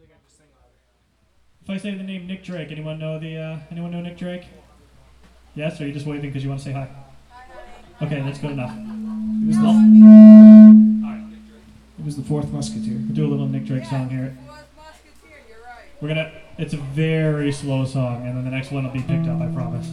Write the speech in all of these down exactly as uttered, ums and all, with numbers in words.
If I say the name Nick Drake, anyone know the uh, anyone know Nick Drake? Yes, or are you just waving because you want to say hi? Okay, that's good enough. It was the, it was the Fourth Musketeer. We'll do a little Nick Drake song here. We're gonna. It's a very slow song, and then the next one will be picked up. I promise.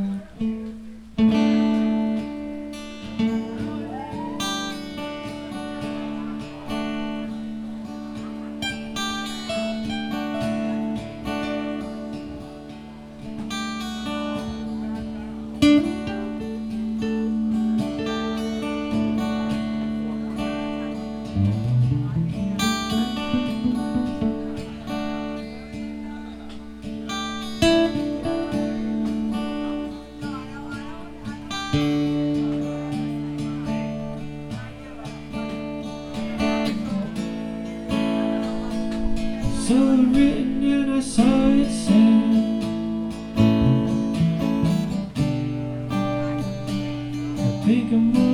Saw it written and I saw it said, I think I'm